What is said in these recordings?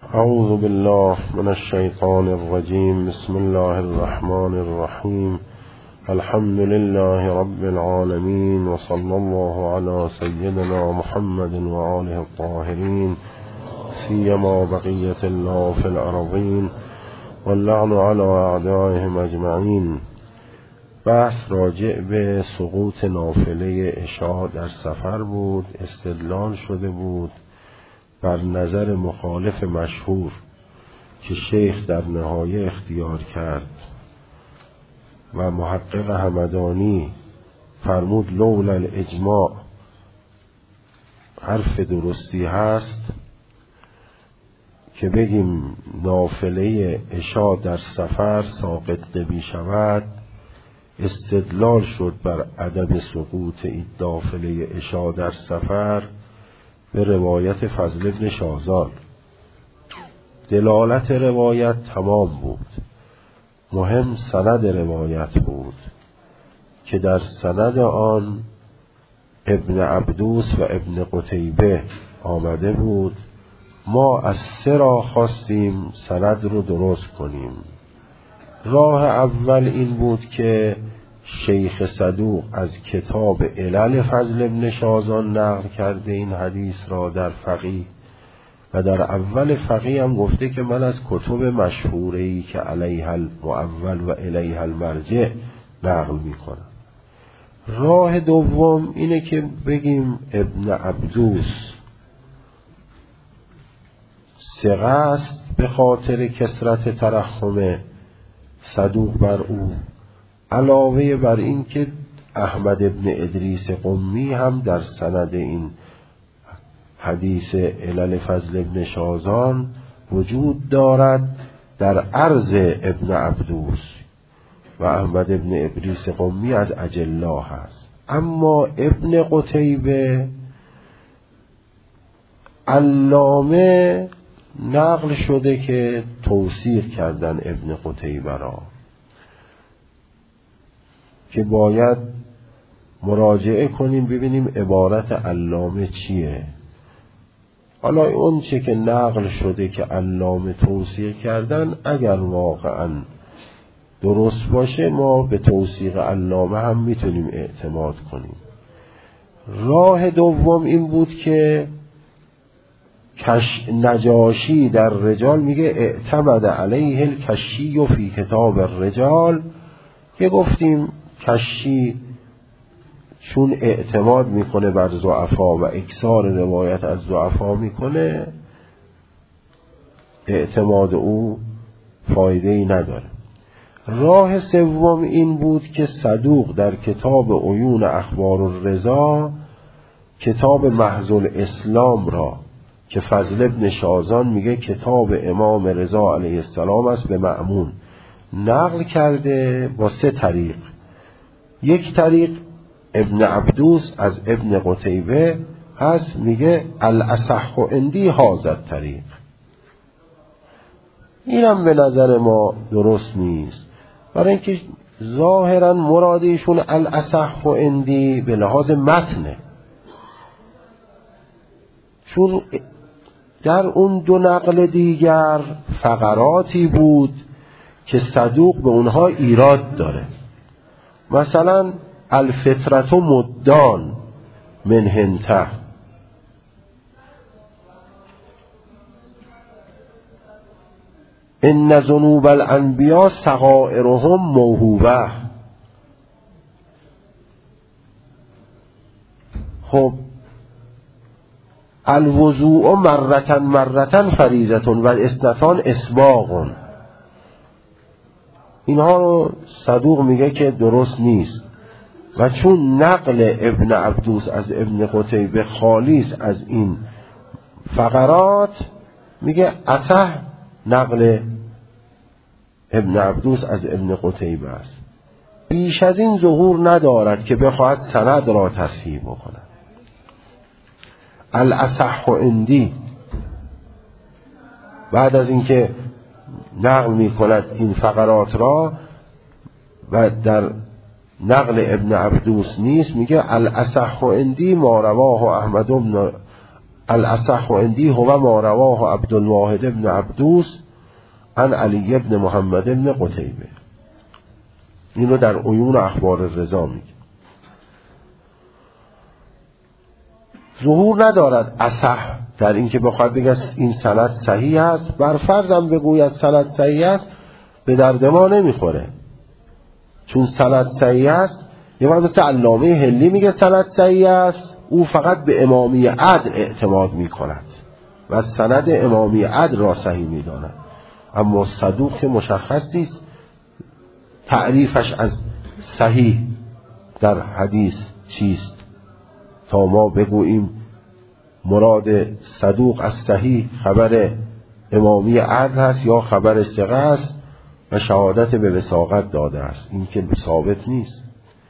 اعوذ بالله من الشیطان الرجیم. بسم الله الرحمن الرحیم. الحمد لله رب العالمین و صلی الله علی سیدنا محمد و آله الطاهرین سیما بقیة الله فی الارضین واللعن علی اعدائهم اجمعین. بحث راجع به سقوط نافله عشاء در سفر بود. استدلال شده بود بر نظر مخالف مشهور که شیخ در نهایه اختیار کرد و محقق همدانی فرمود لولا الاجماع حرف درستی هست که بگیم نافله عشاء در سفر ساقط نمی شود. استدلال شد بر عدم سقوط این نافله عشاء در سفر به روایت فضل بن شازان. دلالت روایت تمام بود، مهم سند روایت بود که در سند آن ابن عبدوس و ابن قتیبه آمده بود. ما از سه راه خواستیم سند رو درست کنیم. راه اول این بود که شیخ صدوق از کتاب علل فضل بن شازان نقل کرده این حدیث را در فقیه و در اول فقیه هم گفته که من از کتب مشهوره‌ای که علیها المؤول و الیها المرجع نقل میکنم. راه دوم اینه که بگیم ابن عبدوس ثقه است به خاطر کثرت ترحم صدوق بر او، علاوه بر این که احمد ابن ادریس قمی هم در سند این حدیث علل فضل ابن شازان وجود دارد در عرض ابن عبدوس و احمد ابن ادریس قمی از اجلا هست. اما ابن قتیبه علامه نقل شده که توثیق کردن ابن قتیبه را که باید مراجعه کنیم ببینیم عبارت علامه چیه. حالا اون چه که نقل شده که علامه توثیق کردن اگر واقعا درست باشه ما به توثیق علامه هم میتونیم اعتماد کنیم. راه دوم این بود که نجاشی در رجال میگه اعتمد علیه الکشی فی کتاب الرجال، که گفتیم کشی چون اعتماد میکنه بر ضعفا و اکثار روایت از ضعفا میکنه اعتماد او فایده ای نداره. راه سوم این بود که صدوق در کتاب عیون اخبار الرضا کتاب محض الاسلام را که فضل ابن شازان میگه کتاب امام رضا علیه السلام است به مأمون نقل کرده با سه طریق. یک طریق ابن عبدوس از ابن قتیبه هست میگه الاصح عندی هذا الطریق. اینم به نظر ما درست نیست، برای اینکه ظاهرا مرادشون الاصح عندی به لحاظ متنه، چون در اون دو نقل دیگر فقراتی بود که صدوق به اونها ایراد داره. مثلا الفطرت مدان من هنته، ان ذنوب الانبیاء صغائرهم موهوبه. خب الوضوء مرتن فریضة و الاثنتان اسباغ، اینها رو صدوق میگه که درست نیست و چون نقل ابن عبدوس از ابن قتیبه خالیس از این فقرات میگه اصح نقل ابن عبدوس از ابن قتیبه است. بیش از این ظهور ندارد که بخواهد سند را تصحیح بکند. الاصح عندی بعد از اینکه نقل می کند این فقرات را و در نقل ابن عبدوس نیست میگه الاصح عندی ما رواه الاصح عندی هو ما رواه عبدالواحد ابن عبدوس عن علی ابن محمد ابن قتیبه. اینو در عیون اخبار رضا میگه. ظهور ندارد اصح در این که بخواد بگه این سند صحیح است. بر فرضم بگوید سند صحیح است به درد ما نمیخوره، چون سند صحیح است. یه وقت مثل علامه هلی میگه سند صحیح است، او فقط به امامی عدل اعتماد میکند و سند امامی عدل را صحیح میداند. اما صدوق که مشخص نیست تعریفش از صحیح در حدیث چیست تا ما بگوییم مراد صدوق از صحیح خبر امامی عدل هست یا خبر ثقه است و شهادت به وثاقت داده است. این که ثابت نیست.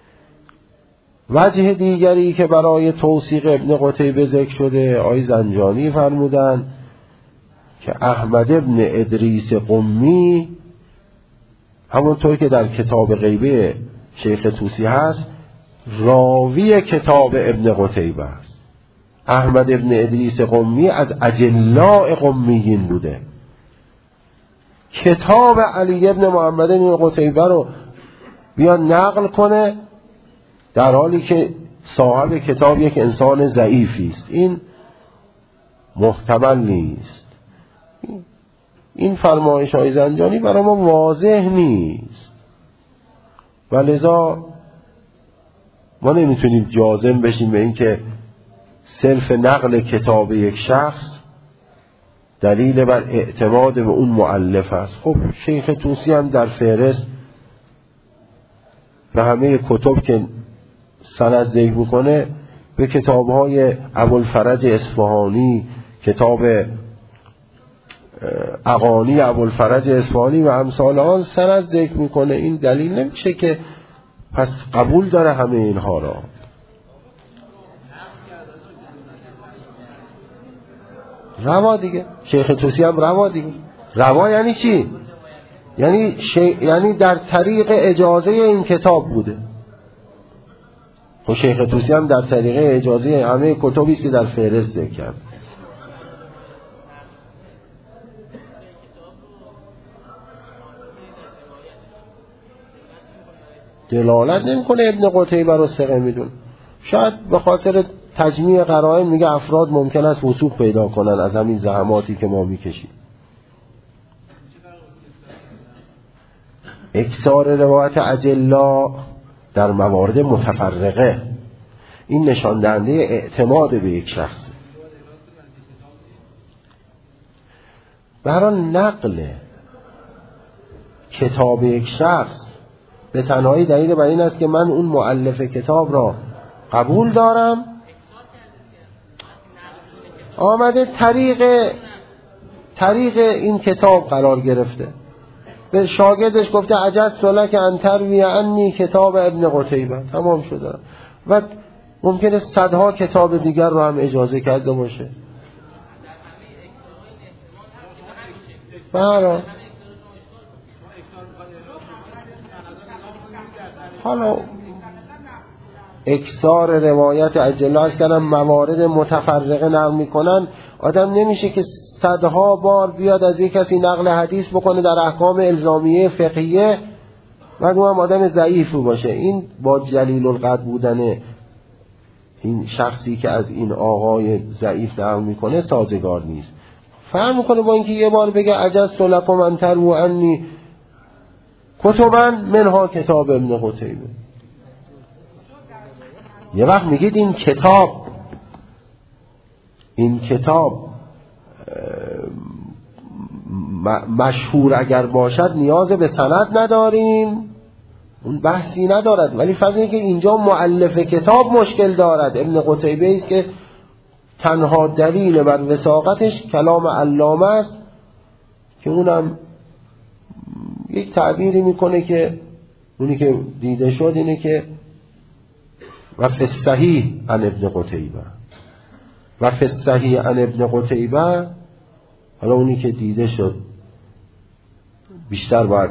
وجه دیگری که برای توثیق ابن قتیبه ذکر شده، آقای زنجانی فرمودن که احمد ابن ادریس قمی همونطور که در کتاب غیبه شیخ طوسی هست راوی کتاب ابن قتیبه است. احمد ابن ادریس قمی از اجلاء قمیین بوده. کتاب علی ابن محمد ابن قتیبه رو بیاد نقل کنه در حالی که صاحب کتاب یک انسان ضعیفی است. این محتمل نیست. این فرمایش های زنجانی برای ما واضح نیست و لذا ما نمیتونیم جازم بشیم به این که صرف نقل کتاب یک شخص دلیل بر اعتماد به اون مؤلف است. خب شیخ طوسی هم در فهرست به همه کتب که سند ذکر میکنه به کتاب‌های ابوالفرج اصفهانی، کتاب اغانی ابوالفرج اصفهانی و امثال آن سند ذکر میکنه. این دلیل نمیشه که پس قبول داره همه اینها را. روا دیگه، شیخ طوسی هم روا دیگه. روا یعنی چی؟ یعنی در طریق اجازه این کتاب بوده. خب شیخ طوسی هم در طریق اجازه همه کتبی است که در فهرست ذکر کرد. دلالت نمیکنه ابن قتیبه رو ثقه میدون. شاید به خاطر تجمیع قرائن میگه افراد ممکن است وثوق پیدا کنن از همین زحماتی که ما میکشیم. اکثار روایت اجلا در موارد متفرقه، این نشان دهنده اعتماد به یک شخص. برای نقل کتاب یک شخص به تنهایی دلیل بر این است که من اون مؤلف کتاب را قبول دارم، آمده طریق این کتاب قرار گرفته، به شاگردش گفته عجزت لک ان تروی عنی کتاب ابن قتیبه، تمام شده. و ممکنه صدها کتاب دیگر رو هم اجازه کرده باشه. بله. حالا اکثار روایت اجلا از کردن موارد متفرقه نقل میکنن. آدم نمیشه که صدها بار بیاد از یک کسی نقل حدیث بکنه در احکام الزامیه فقهیه و اون هم آدم ضعیف باشه. این با جلیل القدر بودن این شخصی که از این آقای ضعیف نقل میکنه سازگار نیست. فهم میکنه با اینکه یه بار بگه عجزت لکم ان ترووا عنی کتبا منها کتاب ابن قتیبه. یه وقت میگید این کتاب مشهور اگر باشد نیاز به سند نداریم، اون بحثی ندارد. ولی فرض اینه که اینجا مؤلف کتاب مشکل دارد، ابن قتیبه است که تنها دلیل بر وثاقتش کلام علامه است که اونم یک تعبیری میکنه که اونی که دیده شد اینه که و فی الصحیح عن ابن قتیبه و فی الصحیح عن ابن قتیبه. حالا اونی که دیده شد بیشتر باید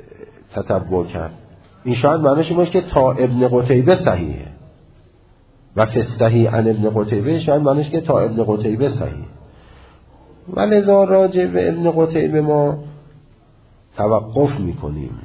تتبع کرد. این شاید معنیش باشه که تا ابن قتیبه صحیحه، و فی الصحیح عن ابن قتیبه شاید معنیش که تا ابن قتیبه صحیح، ولذا راجع به ابن قتیبه ما توقف میکنیم.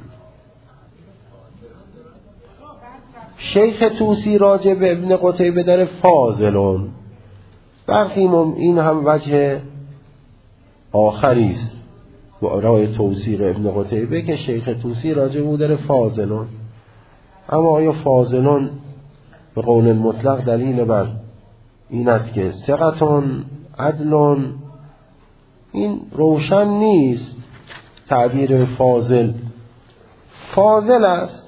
شیخ طوسی راجع به ابن قتیبه داره فاضلون، برخی این هم وجه آخری است برای توثیق ابن قتیبه که شیخ طوسی راجع به او داره فاضلون. اما آیا فاضلون به قول مطلق دلیل بر این است که ثقتون عدلون؟ این روشن نیست. تعبیر فاضل فاضل است،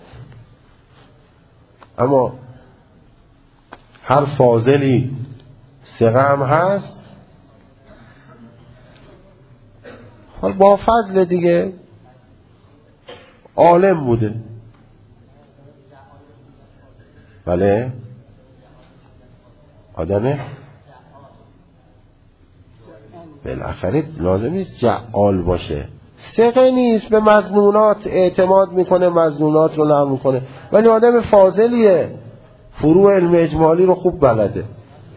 اما هر فاضلی ثقه هم هست. حال با فضل دیگه عالم بوده، بله آدمه بالاخره لازم نیست جعال باشه، ثقه نیست، به مظنونات اعتماد میکنه، مظنونات رو نقل میکنه، ولی آدم فاضلیه، فروع علم اجمالی رو خوب بلده.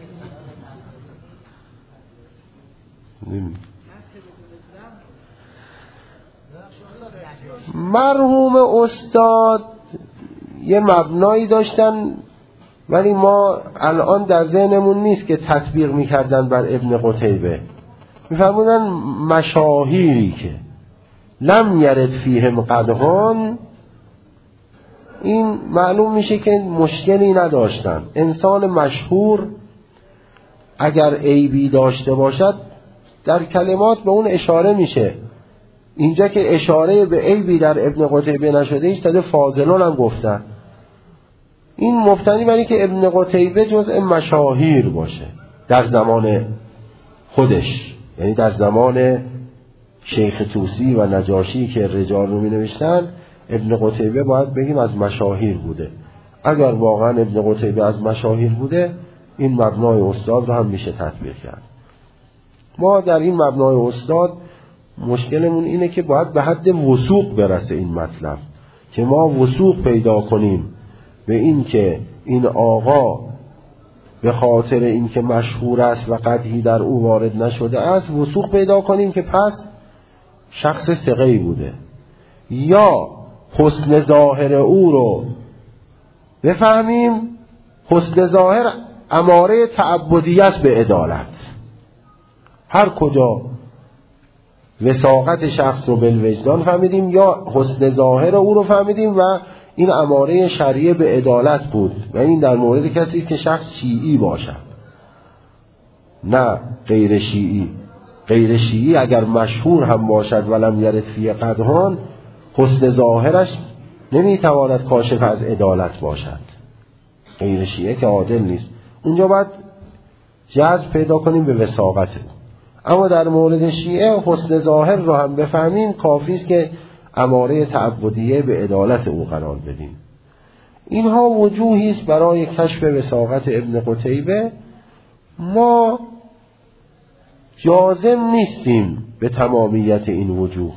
مرحوم استاد یه مبنایی داشتن ولی ما الان در ذهنمون نیست که تطبیق میکردن بر ابن قتیبه. میفرمودن مشاهیری که لم یرد فیهم قدحون، این معلوم میشه که مشکلی نداشتن. انسان مشهور اگر عیبی داشته باشد در کلمات به اون اشاره میشه. اینجا که اشاره به عیبی در ابن قتیبه نشده، ایش داده فاضلون هم گفتن. این مبتنی بر که ابن قتیبه جزء مشاهیر باشه در زمان خودش، یعنی در زمان شیخ طوسی و نجاشی که رجال رو می نوشتن، ابن قتیبه باید بگیم از مشاهیر بوده. اگر واقعا ابن قتیبه از مشاهیر بوده، این مبنای استاد رو هم میشه تطبیق کرد. ما در این مبنای استاد مشکلمون اینه که باید به حد وثوق برسه این مطلب، که ما وثوق پیدا کنیم به این که این آقا به خاطر این که مشهور است و قدحی در او وارد نشده است، وثوق پیدا کنیم که پس شخص ثقه‌ای بوده، یا حسن ظاهر او رو بفهمیم. حسن ظاهر اماره تعبدیت به عدالت، هر کجا وثاقت شخص رو بالوجدان فهمیدیم یا حسن ظاهر او رو فهمیدیم و این اماره شرعیه به عدالت بود، و این در مورد کسی است که شخص شیعی باشد، نه غیر شیعی. غیر شیعی اگر مشهور هم باشد ولم یرد فی قدحان، حسن ظاهرش نمیتواند کاشف از عدالت باشد. غیر شیعه که عادل نیست، اونجا باید جذب پیدا کنیم به وثاقت. اما در مورد شیعه حسن ظاهر رو هم بفهمیم، کافی است که اماره تعبدیه به عدالت او قرار بدیم. اینها وجوهی است برای کشف وثاقت ابن قتیبه. ما جازم نیستیم به تمامیت این وجوه،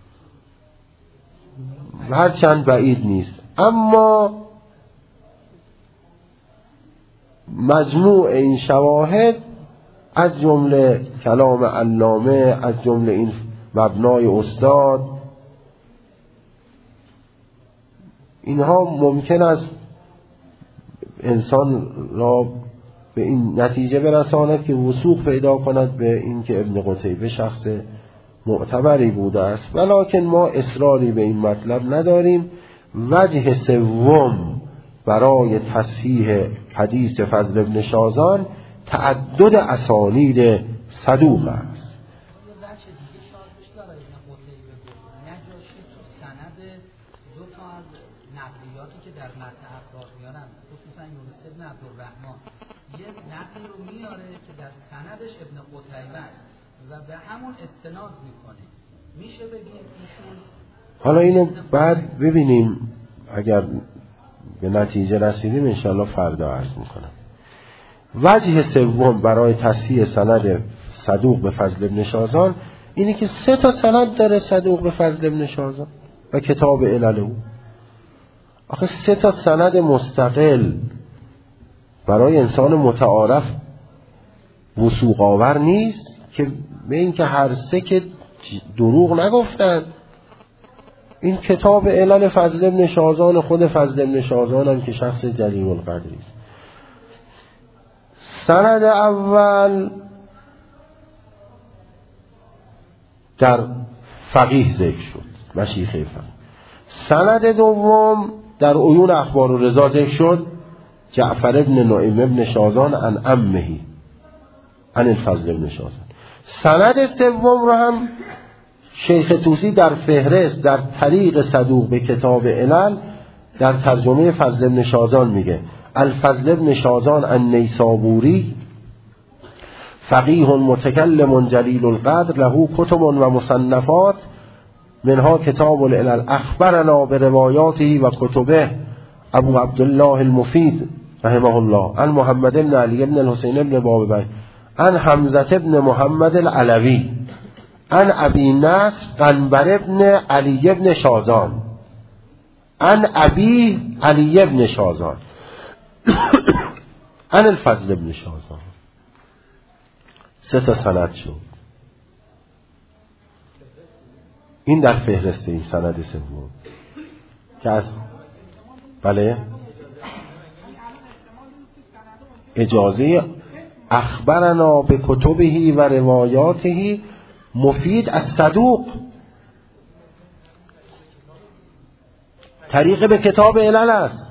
هرچند بعید نیست، اما مجموع این شواهد از جمله کلام علامه، از جمله این مبنای استاد، اینها ممکن است انسان را به این نتیجه برساند که وثوق پیدا کند به این که ابن قتیبه شخص معتبری بوده است. ولکن ما اصراری به این مطلب نداریم. وجه سوم برای تصحیح حدیث فضل ابن شازان تعدد اسانید صدوق است. نقلی رو میاره که در سندش ابن قتیبه و به همون استناد میکنه، میشه بگیم ایشون. حالا اینو بعد ببینیم، اگر به نتیجه رسیدیم انشاءالله فردا عرض میکنم. وجه سوم برای تصحیح سند صدوق به فضل ابن شازان اینه که 3 تا سند داره صدوق به فضل ابن شازان و کتاب علل او. آخه 3 تا سند مستقل برای انسان متعارف وثوق آور نیست که به این که هر سه که دروغ نگفتن. این کتاب علل فضل ابن شازان، خود فضل ابن شازان هم که شخص جلیل القدری است. سند اول در فقیه ذکر شد، مشیخه فقیه. سند دوم در عیون اخبار و رضا ذکر شد، جعفر ابن نعیم ابن شازان عن عمه عن الفضل ابن شازان. سند سوم رو هم شیخ طوسی در فهرست در طریق صدوق به کتاب علل در ترجمه فضل ابن شازان میگه الفضل ابن شازان النیسابوری فقیه متکلم جلیل القدر له کتب و مصنفات منها کتاب العلل اخبرنا به روایاته و کتبه ابو عبدالله المفید رحمه الله عن محمد بن علی بن الحسین بن بابی عن حمزه بن محمد العلوی عن ابی نصر قنبر بن علی بن شازان عن ابی علی بن شازان عن الفضل بن شازان. 3 سند شد. این در فهرست این سند سوم که از بله اجازه اخبرنا به کتبه و روایاته مفید از صدوق طریق به کتاب علل است.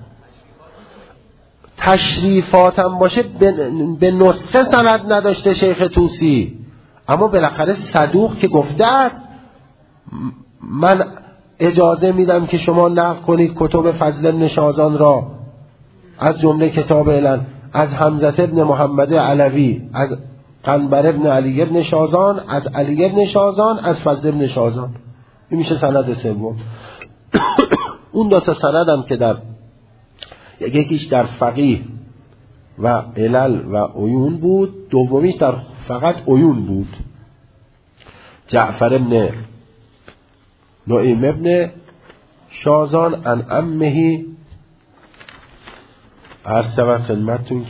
تشریفاتم باشه به نسخه سند نداشته شیخ طوسی، اما بالاخره صدوق که گفته است من اجازه میدم که شما نقل کنید کتب فضل ابن شازان را، از جمله کتاب علل از حمزه ابن محمد علوی، از قنبر ابن علی ابن شازان، از علی ابن شازان، از فضل ابن شازان. این میشه سند سوم. اون 2 سند هم که در یکیش در فقیه و علل و عیون بود، دومیش در فقط عیون بود. جعفر ابن نعیم ابن شازان عن عمه عرض شود خدمتتون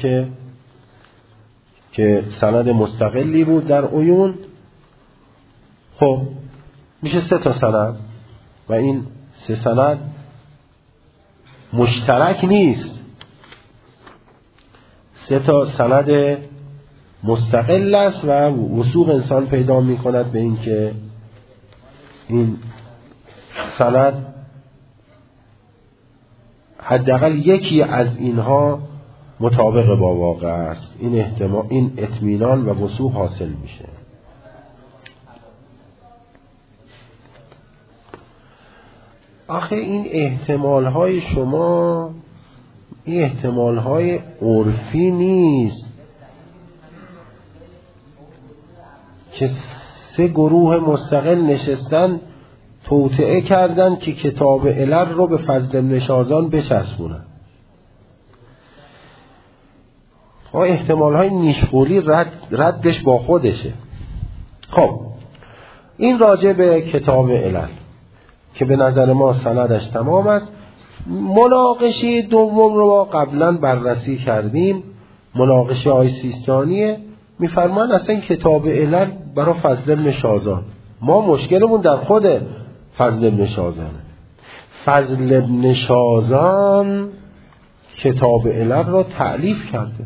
که سند مستقلی بود در عیون. خب میشه 3 سند و این 3 سند مشترک نیست. 3 سند مستقل است و وثوق انسان پیدا می کند به این که این سند حداقل یکی از اینها مطابق با واقع است. این اطمینان و وثوق حاصل میشه. آخه این احتمال‌های شما این احتمال‌های عرفی نیست که 3 گروه مستقل نشستن توطئه کردن که کتاب علل رو به فضل ابن شازان بچسبونن. احتمال‌های نیشخولی ردش با خودشه. خب این راجع به کتاب علل که به نظر ما سندش تمام است. مناقشه دوم رو ما قبلا بررسی کردیم، مناقشه های سیستانیه. میفرمان اصلا کتاب علل برای فضل ابن شازان، ما مشکلمون در خود فضل ابن شازانه. فضل ابن شازان کتاب علل رو تألیف کرده،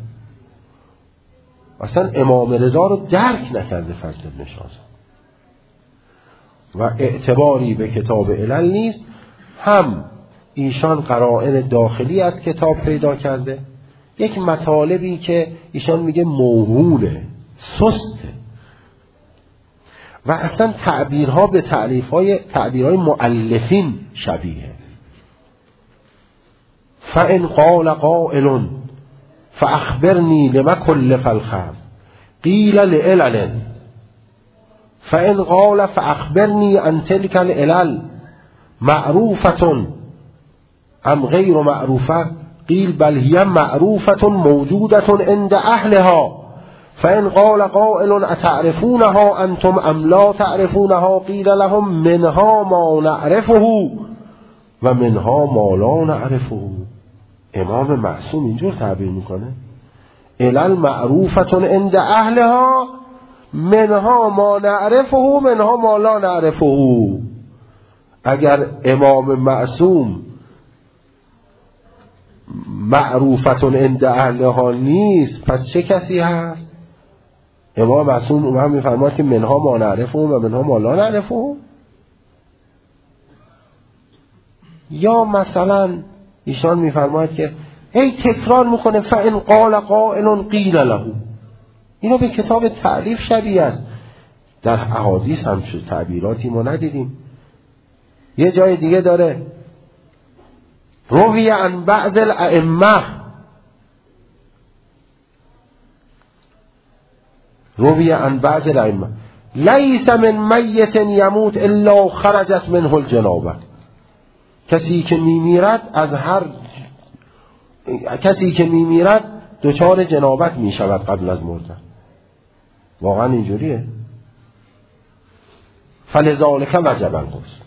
اصلا امام رضا رو درک نکرده فضل ابن شازان و اعتباری به کتاب علل نیست. هم ایشان قرائن داخلی از کتاب پیدا کرده، یک مطالبی که ایشان میگه موهونه، سسته، و اصلا تعبیرها به تعبیرهای مؤلفین شبیه. فَإِنْ قَالَ قَائِلٌ فَأَخْبِرْنِي لِمَ كُلِّفَ الْخَلْقُ قِيلَ لِعِلَلٍ فَإِنْ قَالَ فَأَخْبِرْنِي عَنْ تِلْكَ الْعِلَلِ مَعْرُوفَةٌ أَمْ غَيْرُ مَعْرُوفَةٍ قِيلَ بَلْ هِيَ مَعْرُوفَةٌ مَوْجُودَةٌ عِنْدَ أَهْلِهَا فَإِنْ قَالَ قَائِلٌ أَتَعْرِفُونَهَا أَنْتُمْ أَمْ لَا تَعْرِفُونَهَا قِيلَ لَهُمْ مِنْهَا مَا نَعْرِفُهُ وَمِنْهَا مَا لَا نَعْرِفُهُ. امام معصوم اینجور تعبیر میکنه. علل معروفتون عند اهلها منها ما نعرفه منها ما لا نعرفه. اگر امام معصوم معروفتون عند اهلها نیست پس چه کسی هست؟ امام معصوم اومد میفرماد که منها ما نعرفه و منها ما لا نعرفه. یا مثلا ایشان میفرماید که هی تکرار میکنه فإن قال قائل قیل له. اینا به کتاب تعریف شبیه است. در احادیث هم شد تعبیراتی ما ندیدیم. یه جای دیگه داره روی عن بعض الائمه، روی عن بعض الائمه لیس من میت یموت الا خرجت منه الجنابه. کسی که میمیرد از هر کسی که میمیرد دچار جنابت میشود قبل از مردن. واقعا اینجوریه. فلذالک وجب الغسل.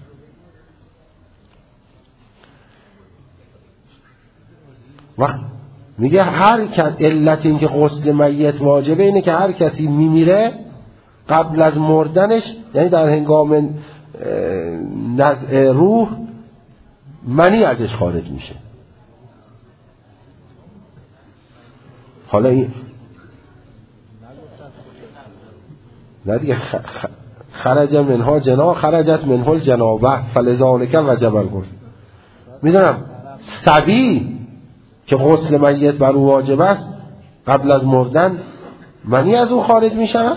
وقت میگه هر کس علت این که غسل میت واجبه اینه که هر کسی میمیره قبل از مردنش، یعنی در هنگام نزع روح منی ازش خارج میشه. حالا این نه دیگه خرج منها جنا خرجت منه الجنابه فلذالک وجب الغسل. میدونم صبی که غسل میت بر او واجب است قبل از مردن منی از او خارج می شود.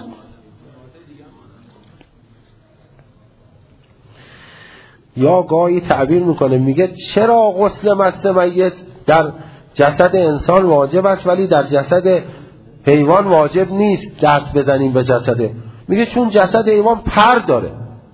یا گاهی تعبیر میکنه میگه چرا غسل مست میت در جسد انسان واجب است ولی در جسد حیوان واجب نیست دست بزنیم به جسده؟ میگه چون جسد حیوان پر داره.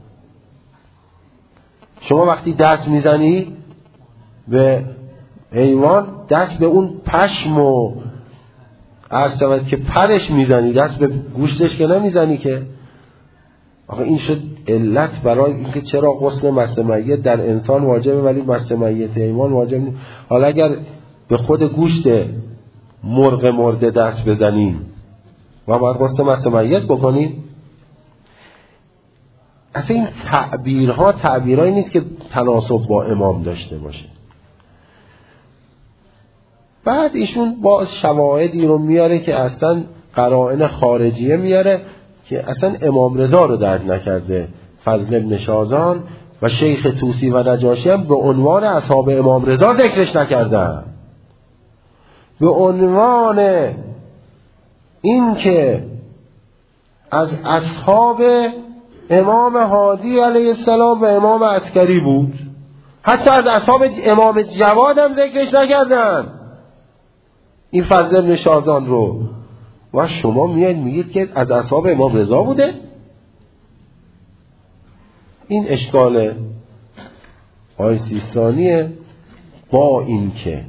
شما وقتی دست میزنی به حیوان دست به اون پشم و عرض شود که پرش میزنی، دست به گوشتش که نمیزنی که. آخه این شد علت برای اینکه چرا غسل مست میت در انسان واجبه ولی مست میت حیوان واجب نیست. حالا اگر به خود گوشت مرغ مرده دست بزنیم و باید غسل مست میت بکنیم؟ اصلا این تعبیرها تعبیرهایی نیست که تناسب با امام داشته باشه. بعد ایشون باز شواهدی رو میاره که اصلا قرائن خارجیه میاره که اصلا امام رضا رو درک نکرده فضل ابن شازان و شیخ طوسی و نجاشی هم به عنوان اصحاب امام رضا ذکرش نکردن. به عنوان این که از اصحاب امام هادی علیه السلام و امام عسکری بود. حتی از اصحاب امام جواد هم ذکرش نکردن این فضل ابن شازان رو. و شما میگید که از اصحاب امام رضا بوده. این اشکال آقای سیستانیه. با این که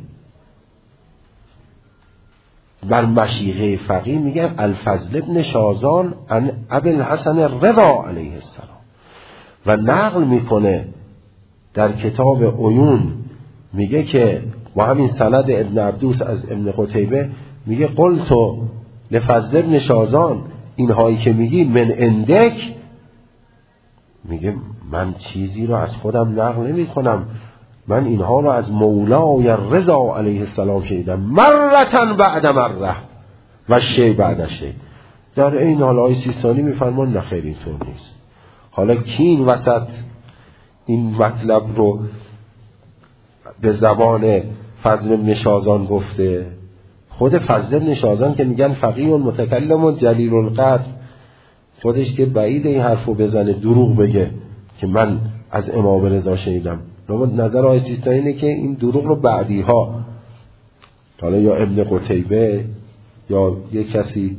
بر مشیخه فقیه میگن الفضل ابن شازان عن ابی الحسن الرضا علیه السلام و نقل میکنه در کتاب عیون میگه که با همین سند ابن عبدوس از ابن قتیبه میگه قلتو لفضل ابن شازان اینهایی که میگی من اندک، میگه من چیزی رو از خودم نقل نمی کنم، من اینها رو از مولای رضا علیه السلام شنیدم مرتن بعد مره و شی بعد شی. در این حال آقای سیستانی میفرمان نه خیر اینطور نیست. حالا کی این وسط این مطلب رو به زبان فضل بن شازان گفته؟ خود فضل بن شازان که میگن فقیه متکلم جلیل القدر، خودش که بعید این حرفو بزنه دروغ بگه که من از امام رضا شنیدم. نظر آقای سیستانی اینه که این دروغ رو بعدی ها، حالا یا ابن قتیبه یا یک کسی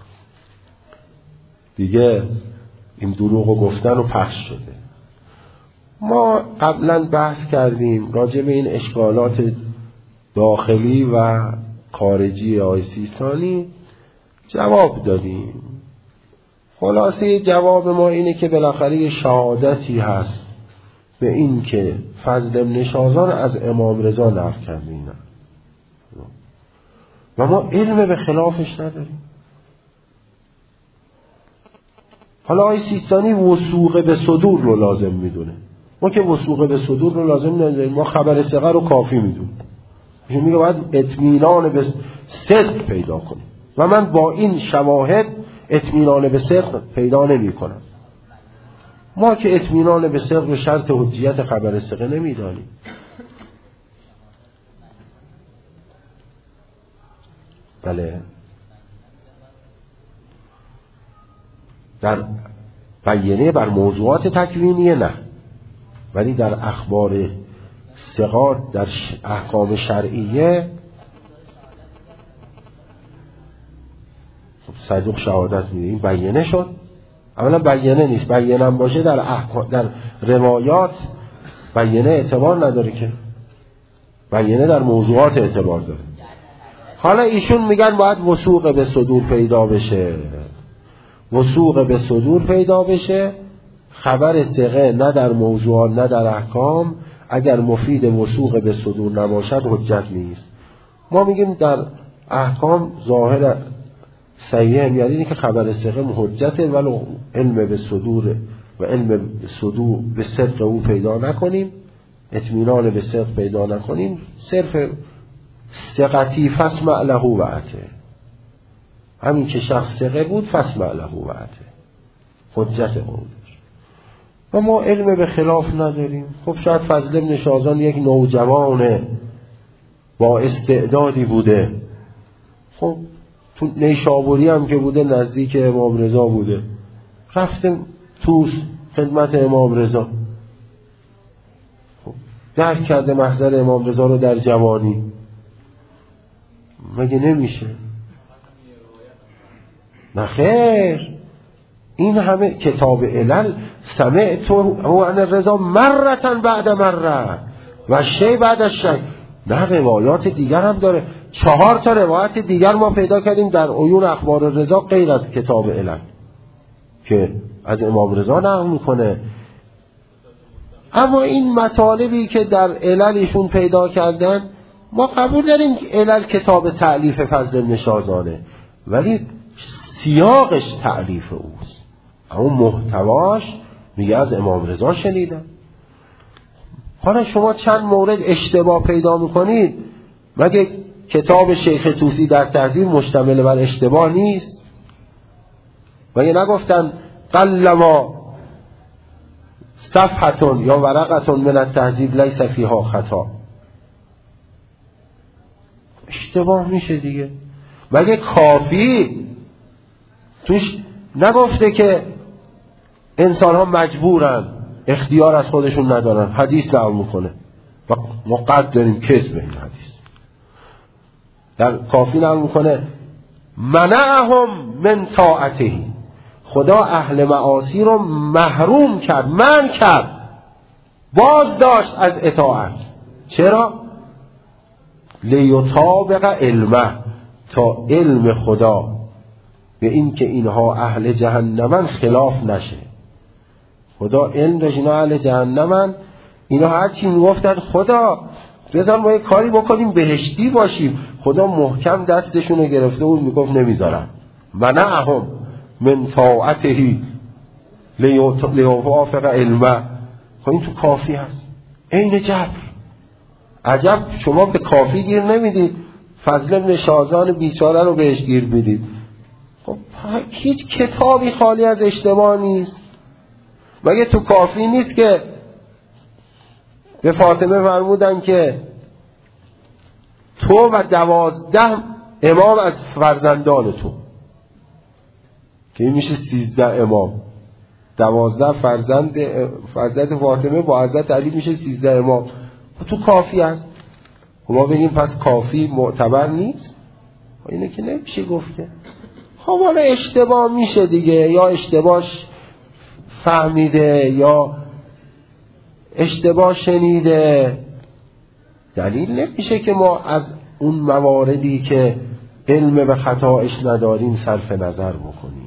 دیگه این دروغ رو گفتن و پخش شده. ما قبلا بحث کردیم راجع به این اشکالات داخلی و خارجی آقای سیستانی، جواب دادیم. خلاصه جواب ما اینه که بالاخره شهادتی هست به این که فضل ابن شازان از امام رضا نقل کرده. و ما علم به خلافش نداریم. حالا آقای سیستانی وثوق به صدور رو لازم میدونه، ما که وثوق به صدور رو لازم نداریم، ما خبر ثقه رو کافی میدونیم. میگه باید اطمینان به صدق پیدا کنیم و من با این شواهد اطمینان به صدق پیدا نمی کنم. ما که اطمینان به صدق و شرط حجیت خبر ثقه نمیدانیم. بله، در بیانیه بر موضوعات تکوینیه نه، ولی در اخبار ثقات در احکام شرعیه صدوق شهادت میده. این بیانیه شد. اولا بیانیه نیست، بیانیه هم باشه در روایات بیانیه اعتبار نداره که، بیانیه در موضوعات اعتبار داره. حالا ایشون میگن باید وثوق به صدور پیدا بشه، وثوق به صدور پیدا بشه. خبر ثقه نه در موضوعات نه در احکام اگر مفید وثوق به صدور نباشد حجت نیست. ما میگیم در احکام ظاهر صحیح یعنی اینه که خبر ثقه حجته، ولی علم به صدور و علم به صدور به صدق او پیدا نکنیم، اطمینان به صدق پیدا نکنیم، صرف ثقتی فاسمع له وعته، همین که شخص ثقه بود فاسمع له وعته، حجت قولش. و ما علم به خلاف نداریم. خب شاید فضل بن شازان یک نوجوان با استعدادی بوده، خب تو نیشابوری هم که بوده نزدیک امام رضا بوده، رفته توس خدمت امام رضا، خب درک کرده محضر امام رضا رو در جوانی. مگه نمیشه؟ نخیر، این همه کتاب علل سمعت هو عن الرضا مرتن بعد مره و شی بعد از شی. نه، روایات دیگر هم داره. 4 تا روایت دیگر ما پیدا کردیم در عیون اخبار رضا غیر از کتاب علل که از امام رضا نقل میکنه. اما این مطالبی که در عللشون پیدا کردن ما قبول داریم که علل کتاب تألیف فضل بن شازانه، ولی سیاقش تألیف اوست، اما محتواش میگه از امام رضا شنیدم. حالا شما چند مورد اشتباه پیدا میکنید، مگه کتاب شیخ طوسی در تهذیب مشتمل بر اشتباه نیست؟ مگه نگفتن قلما صفحتون یا ورقتون من التهذیب لیس فیها خطا؟ اشتباه میشه دیگه. مگه کافی توش نگفته که انسان ها مجبورن، اختیار از خودشون ندارن، حدیث نقل میکنه و ما قد داریم کذب این حدیث. در کافی نقل میکنه منعهم من طاعته، خدا اهل معاصی رو محروم کرد، منع کرد، باز داشت از اطاعت. چرا؟ لیطابق علمه، تا علم خدا به این که اینها اهل جهنمن خلاف نشه. خدا علم داشت اینا اهل جهنمن، اینا هرچی میگفتن خدا بذار ما یه کاری بکنیم بهشتی باشیم، خدا محکم دستشون رو گرفته بود میگفت نمیذارم. منعهم من طاعته لیوافق علمه. خب این تو کافی هست، عین جبر. عجب شما به کافی گیر نمیدید، فضل بن شازان بیچاره رو بهش گیر بدید. خب هیچ کتابی خالی از اشتباه نیست. مگه تو کافی نیست که به فاطمه فرمودن که تو و 12 امام از فرزندان تو، که این میشه 13 امام، 12 فرزند فاطمه با حضرت علی میشه 13 امام. تو کافی هست. ما بگیم پس کافی معتبر نیست؟ اینه که نمیشه گفت که. خب حالا اشتباه میشه دیگه، یا اشتباهش فهمیده یا اشتباه شنیده، دلیل نمیشه که ما از اون مواردی که علم به خطاش نداریم صرف نظر بکنیم.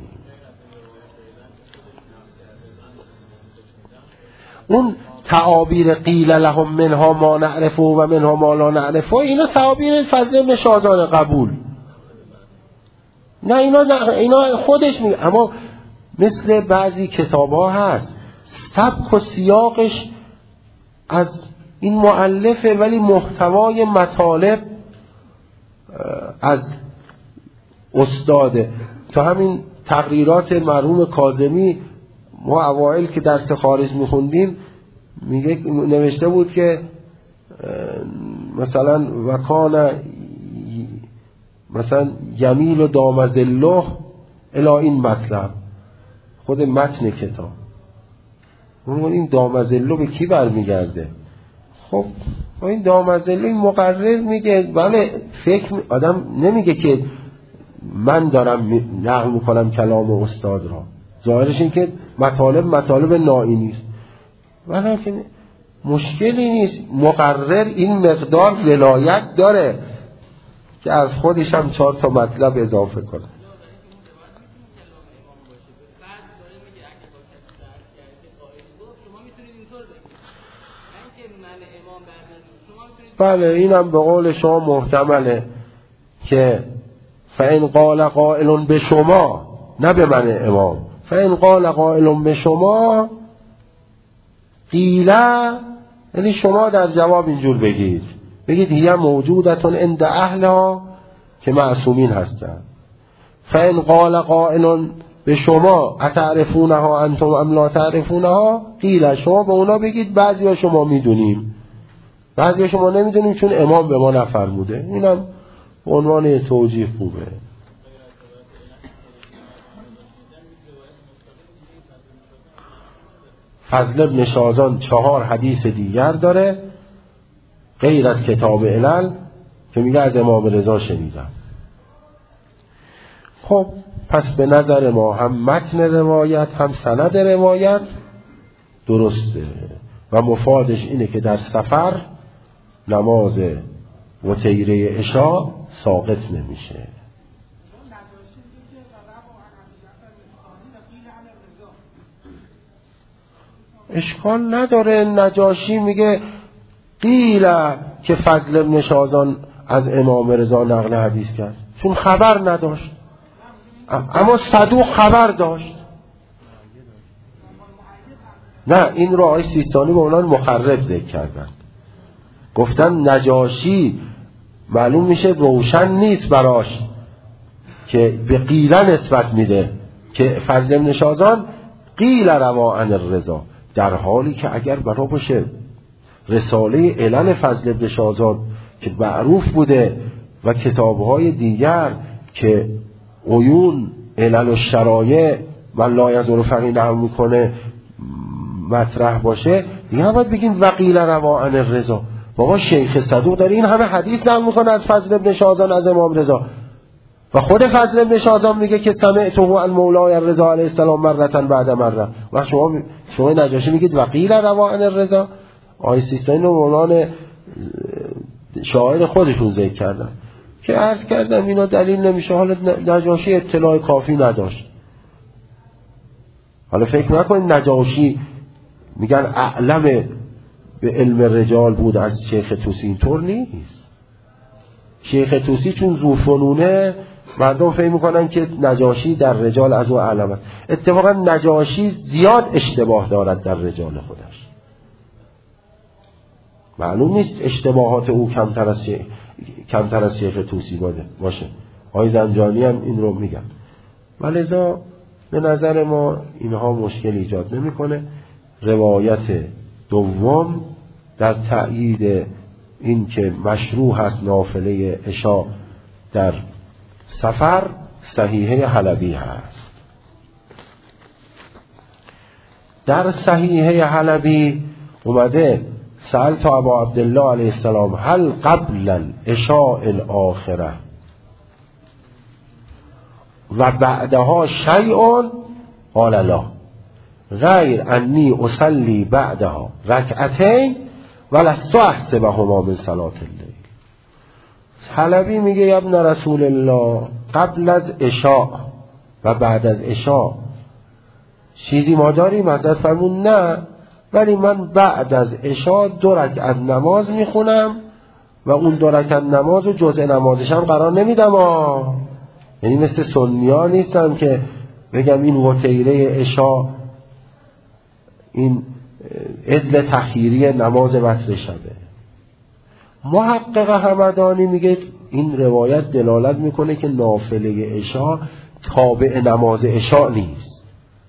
اون تعابیر قیل لهم منها ما نعرفه و منها ما لا نعرفه، اینا تعابیر فضل بن شازان قبول، نه اینا خودش میگه. اما مثل بعضی کتاب ها هست سبک و سیاقش از این مؤلفه ولی محتوای مطالب از استاده. تو همین تقریرات مرحوم کاظمی ما اوائل که درس خارج میخوندیم میگه نوشته بود که مثلا وکان مثلا یمیل و دامزله الی این مطلب، خود متن کتاب. این دامزله به کی برمیگرده؟ خب این دامزله این مقرر میگه بله فکر آدم نمیگه که من دارم نقل میکنم کلام استاد را، ظاهرش این که مطالب نائی نیست، ولی مشکلی نیست. مقرر این مقدار ولایت داره که از خودش هم 4 تا مطلب اضافه کنه. بله اینم به قول شما محتمله که فإن قال قائل به شما، نه به من امام، فإن قال قائل به شما قیله، یعنی شما در جواب اینجور بگید هی موجودتون عند اهلها که معصومین هستند. فإن قال قائل به شما اتعرفونها انتم ام لا تعرفونها قیله، شما به اونا بگید بعضی ها شما میدونیم بعضی ها شما نمیدونیم چون امام به ما نفرموده. اینم عنوان توجیه خوبه. فضل بن شازان 4 حدیث دیگر داره غیر از کتاب علل که میگه از امام رضا شنیدم. خب پس به نظر ما هم متن روایت هم سند روایت درسته و مفادش اینه که در سفر نماز وتیره عشاء ساقط نمیشه. اشکال نداره. نجاشی میگه قیله که فضل بن شازان از امام رضا نقل حدیث کرد چون خبر نداشت، اما صدوق خبر داشت. نه این رو آقای سیستانی به عنوان مخرب ذکر کردن، گفتن نجاشی معلوم میشه روشن نیست براش که به قیله نسبت میده که فضل بن شازان قیل روا عن الرضا، در حالی که اگر برا باشه رساله علل فضل بن شازان که معروف بوده و کتابهای دیگر که عیون علل و شرایع من لا یزور فقیه نقل میکنه مطرح باشه، دیگه هم باید بگیم وقیل روا عن الرضا. بابا شیخ صدوق داره این همه حدیث نقل میکنه از فضل بن شازان از امام رضا و خود فضل بن شازان میگه که سمعته عن مولای الرضا علیه السلام مرتا بعد مره و شما نجاشی میگید وقیل روا عن الرضا. آقای سیستانی رو عنوان شاعر خودشون ذکر کردن که عرض کردم اینا دلیل نمیشه. حالا نجاشی اطلاع کافی نداشت. حالا فکر نکنید نجاشی میگن اعلم به علم رجال بود از شیخ توسی، اینطور نیست. شیخ توسی چون ذوفنونه مردم فهم میکنن که نجاشی در رجال از او اعلم است. اتفاقا نجاشی زیاد اشتباه دارد در رجال خودش. معلوم نیست اشتباهات او کمتر از شیخ توسی باشه. آقای زنجانی هم این رو میگن. ولذا به نظر ما اینها مشکل ایجاد نمیکنه. روایت دوم در تأیید این که مشروع هست نافله عشاء در سفر صحیحه حلبی هست. در صحیحه حلبی اومده سألت ابا عبدالله علیه السلام هل قبل العشاء الاخره و بعدها شیء قال لا غیر انی اصلی بعدها رکعتین ولست احسبهما من صلاة الليل. حلبی میگه یا ابن رسول الله قبل از عشاء و بعد از عشاء چیزی ما داریم؟ حضرت فرمود نه، ولی من بعد از عشاء 2 رکعت نماز میخونم و اون 2 رکعت نماز و جزء نمازش هم قرار نمیدم. یعنی مثل سنی‌ها نیستم که بگم این وتیره عشا این عدل تخییری نماز وتر شبه. محقق همدانی میگه این روایت دلالت میکنه که نافله عشا تابع نماز عشا نیست.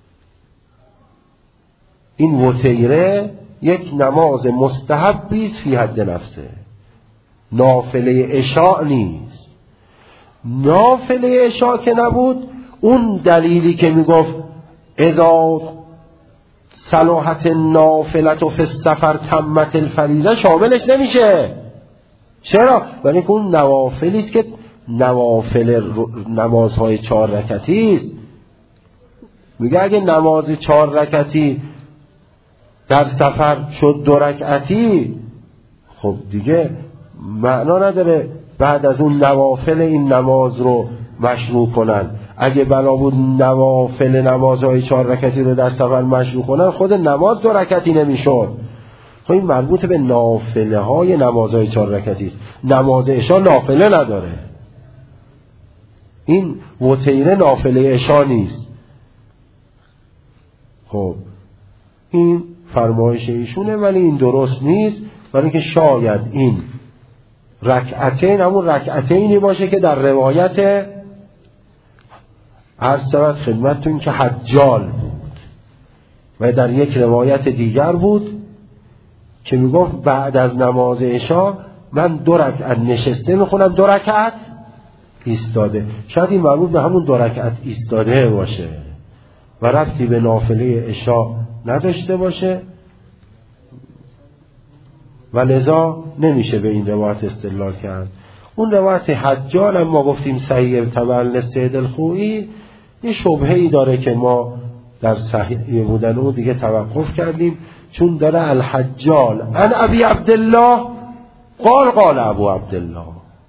این وتیره یک نماز مستحبی است فی حد نفسه، نافله عشا نیست. نافله عشا که نبود، اون دلیلی که میگفت اذا صلحت النافلة فی السفر تمت الفریضه شاملش نمیشه. چرا؟ برای که اون نوافلی است که نوافل نمازهای 4 رکعتی است. میگه اگه نماز 4 رکعتی در سفر شد 2 رکعتی، خب دیگه معنا نداره بعد از اون نوافل این نماز رو مشروع کنن. اگه بنا بود نوافل نمازهای 4 رکعتی رو در سفر مشروع کنن، خود نماز 2 رکعتی نمیشد. خب این مربوط به نافله های نمازهای 4 رکعتی است. نماز عشا نافله نداره. این وتیره نافله عشا نیست. خب این فرمایش ایشونه، ولی این درست نیست، برای اینکه شاید این رکعتین همون رکعتینی باشه که در روایت عرض شود خدمتتون که حجال بود و در یک روایت دیگر بود که میگفت بعد از نماز عشا من 2 رکعت نشسته میخونم 2 رکعت ایستاده. شاید این مربوط به همون 2 رکعت ایستاده باشه و ربطی به نافله عشا نداشته باشه و لذا نمیشه به این روایت استدلال کرد. اون روایت حجال هم ما گفتیم صحیح تبع سید الخوئی، یه شبهه‌ای داره که ما در صحیح بودن اون دیگه توقف کردیم، چون داره الحجال ان ابی عبدالله قال ابو عبدالله.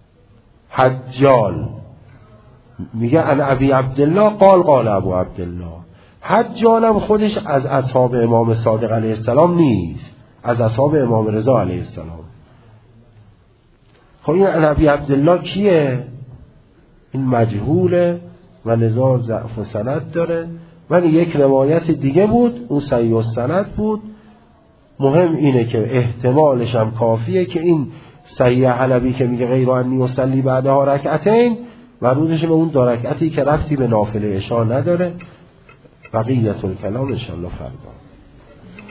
حجال میگه ان ابی عبدالله قال ابو عبدالله. حجال هم خودش از اصحاب امام صادق علیه السلام نیست، از اصحاب امام رضا علیه السلام. خب این ابی عبدالله کیه؟ این مجهوله و لذا ضعف و سند داره، ولی یک روایت دیگه بود اون صحیح السند بود. مهم اینه که احتمالش هم کافیه که این صحیح حلبی که میگه غیر انی اصلی بعدها رکعتین مربوطش به اون 2 رکعتی که ربطی به نافله عشا نداره. بقیت الکلام انشاءالله فردا.